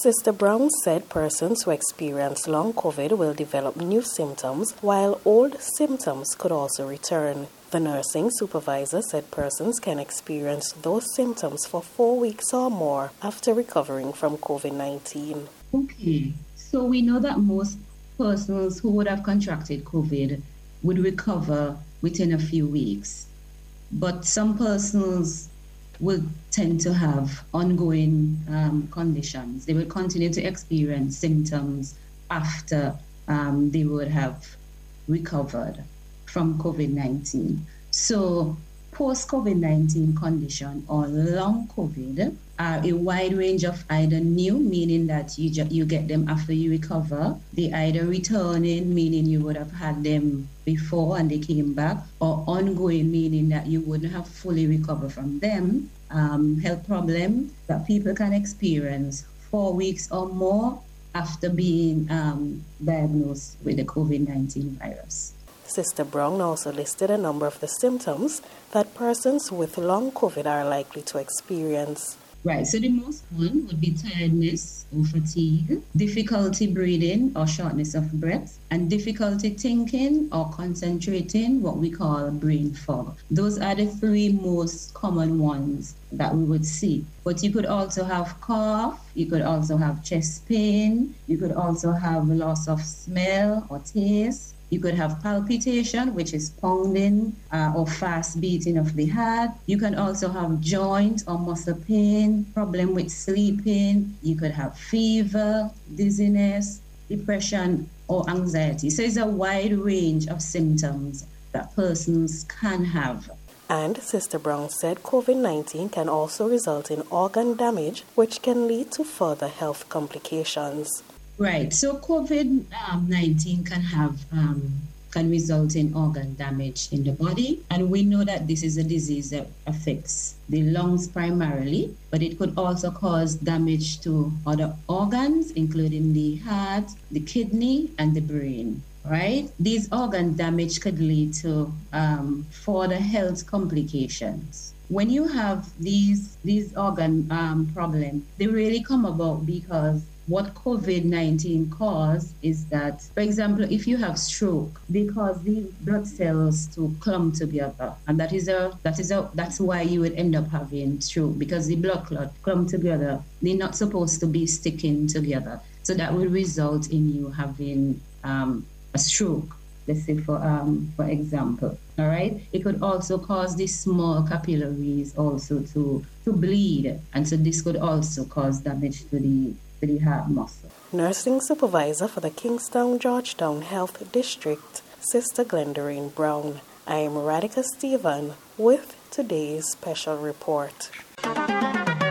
Sister Brown said persons who experience long COVID will develop new symptoms, while old symptoms could also return. The nursing supervisor said persons can experience those symptoms for 4 weeks or more after recovering from COVID-19. Okay, so we know that most persons who would have contracted COVID would recover within a few weeks, but some persons will tend to have ongoing conditions. They will continue to experience symptoms after they would have recovered from COVID-19. So post-COVID-19 condition or long COVID are a wide range of either new, meaning that you get them after you recover, they either returning, meaning you would have had them before and they came back, or ongoing, meaning that you wouldn't have fully recovered from them. Health problem that people can experience 4 weeks or more after being diagnosed with the COVID-19 virus. Sister Brown also listed a number of the symptoms that persons with long COVID are likely to experience. Right, so the most one would be tiredness or fatigue, difficulty breathing or shortness of breath, and difficulty thinking or concentrating, what we call brain fog. Those are the three most common ones that we would see. But you could also have cough, you could also have chest pain, you could also have loss of smell or taste. You could have palpitation, which is pounding or fast beating of the heart. You can also have joint or muscle pain, problem with sleeping. You could have fever, dizziness, depression, or anxiety. So it's a wide range of symptoms that persons can have. And Sister Brown said COVID-19 can also result in organ damage, which can lead to further health complications. Right. So COVID-19 can result in organ damage in the body. And we know that this is a disease that affects the lungs primarily, but it could also cause damage to other organs, including the heart, the kidney, and the brain. Right? These organ damage could lead to further health complications. When you have these organ problems, they really come about because what COVID-19 caused is that, for example, if you have stroke, because the blood cells to clump together, and that's why you would end up having stroke, because the blood clot clump together. They're not supposed to be sticking together, so that will result in you having a stroke. Let's say for example, all right. It could also cause these small capillaries also to bleed, and so this could also cause damage to the heart muscle. Nursing supervisor for the Kingstown-Georgetown Health District, Sister Glendorine Brown. I am Radhika Stephen with today's special report.